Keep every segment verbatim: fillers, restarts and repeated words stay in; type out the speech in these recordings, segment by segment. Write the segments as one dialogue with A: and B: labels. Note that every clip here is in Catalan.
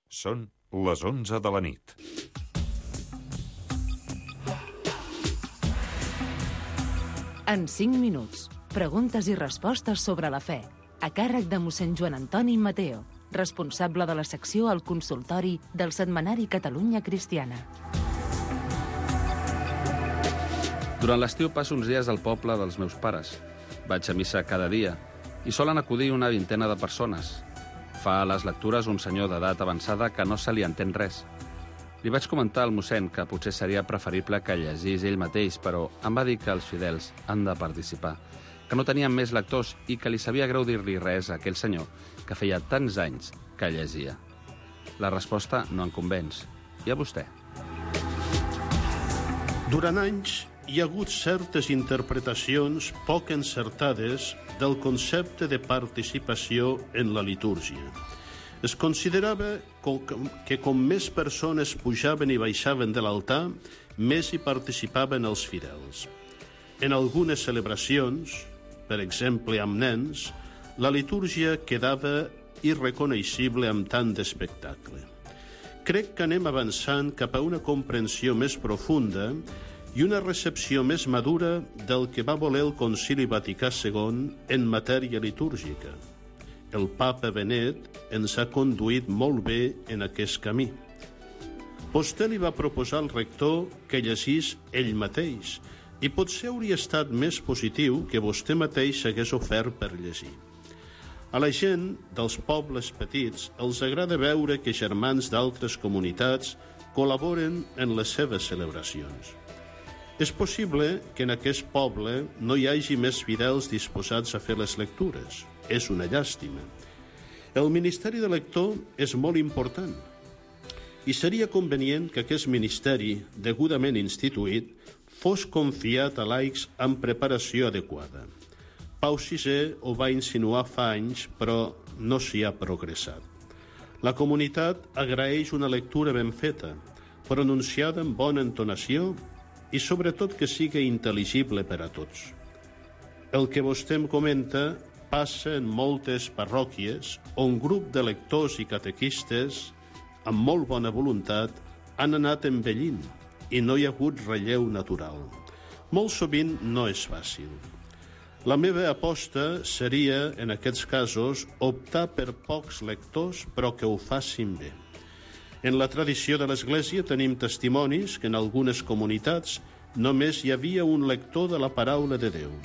A: Són les onze de la nit.
B: En cinc minuts, preguntes i respostes sobre la fe, a càrrec de mossèn Joan Antoni Mateo, responsable de la secció al consultori del setmanari Catalunya Cristiana.
C: Durant l'estiu passo uns dies al poble dels meus pares. Vaig a missa cada dia i solen acudir una vintena de persones. Fa a les lectures un senyor d'edat avançada que no se li entén res. Li vaig comentar al mossèn que potser seria preferible que llegís ell mateix, però em va dir que els fidels han de participar, que no tenien més lectors i que li sabia greu dir-li res a aquell senyor que feia tants anys que llegia. La resposta no em convenç. I a vostè?
D: Durant anys hi ha hagut certes interpretacions poc encertades del concepte de participació en la litúrgia. Es considerava que com més persones pujaven i baixaven de l'altar, més hi participaven els fidels. En algunes celebracions, per exemple amb nens, la litúrgia quedava irreconeixible amb tant d'espectacle. Crec que anem avançant cap a una comprensió més profunda i una recepció més madura del que va voler el Concili Vaticà segon en matèria litúrgica. El papa Benet ens ha conduït molt bé en aquest camí. Vostè li va proposar al rector que llegís ell mateix i potser hauria estat més positiu que vostè mateix s'hagués ofert per llegir. A la gent dels pobles petits els agrada veure que germans d'altres comunitats col·laboren en les seves celebracions. És possible que en aquest poble no hi hagi més fidels disposats a fer les lectures. És una llàstima. El ministeri de lector és molt important i seria convenient que aquest ministeri, degudament instituït, fos confiat a laics amb preparació adequada. Pau sisè ho va insinuar fa anys, però no s'hi ha progressat. La comunitat agraeix una lectura ben feta, pronunciada amb bona entonació i sobretot que sigui intel·ligible per a tots. El que vostè em comenta passa en moltes parròquies on un grup de lectors i catequistes amb molt bona voluntat han anat envellint i no hi ha hagut relleu natural. Molt sovint no és fàcil. La meva aposta seria, en aquests casos, optar per pocs lectors però que ho facin bé. En la tradició de l'Església tenim testimonis que en algunes comunitats només hi havia un lector de la paraula de Déu.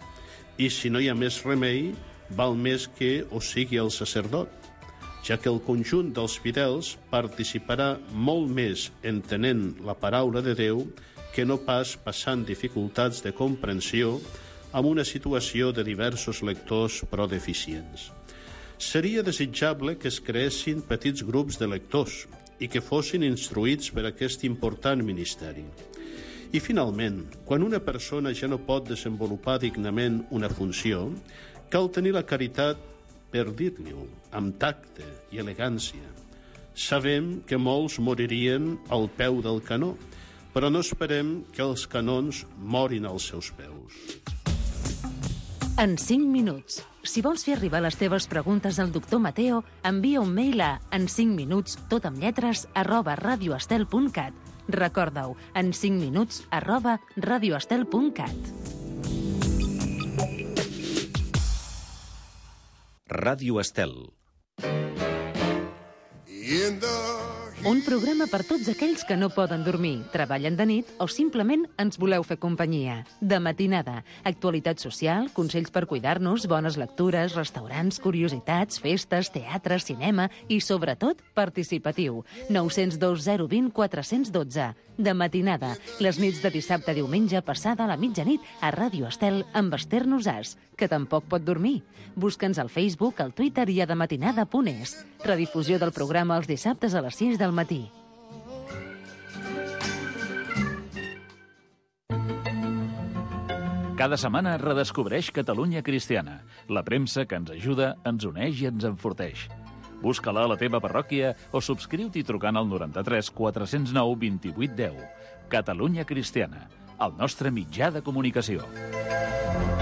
D: I si no hi ha més remei, val més que ho sigui el sacerdot, ja que el conjunt dels fidels participarà molt més entenent la paraula de Déu que no pas passant dificultats de comprensió amb una situació de diversos lectors però deficients. Seria desitjable que es creessin petits grups de lectors i que fossin instruïts per aquest important ministeri. I finalment, quan una persona ja no pot desenvolupar dignament una funció, cal tenir la caritat per dir-li-ho, amb tacte i elegància. Sabem que molts moririen al peu del canó, però no esperem que els canons morin als seus peus.
B: En cinc minuts. Si vols fer arribar les teves preguntes al doctor Mateo, envia un mail a en cinc minuts, tot amb lletres, arroba radioestel punt cat. Recorda-ho, en cinc minuts, arroba radioestel punt cat.
E: Ràdio Estel.
B: Un programa per tots aquells que no poden dormir, treballen de nit o simplement ens voleu fer companyia. De matinada, actualitat social, consells per cuidar-nos, bones lectures, restaurants, curiositats, festes, teatre, cinema i, sobretot, participatiu. nou zero dos zero dos zero quatre un dos. De matinada, les nits de dissabte a diumenge passada a la mitjanit a Ràdio Estel amb Esther Nosàs, que tampoc pot dormir. Busca'ns al Facebook, al Twitter i a dematinada punt es. Redifusió del programa els dissabtes a les sis del matí.
F: Cada setmana redescobreix Catalunya Cristiana, la premsa que ens ajuda, ens uneix i ens enforteix. Busca-la a la teva parròquia o subscriu-t'hi trucant al noranta-tres quatre cents nou vint-i-vuit deu. Catalunya Cristiana, el nostre mitjà de comunicació.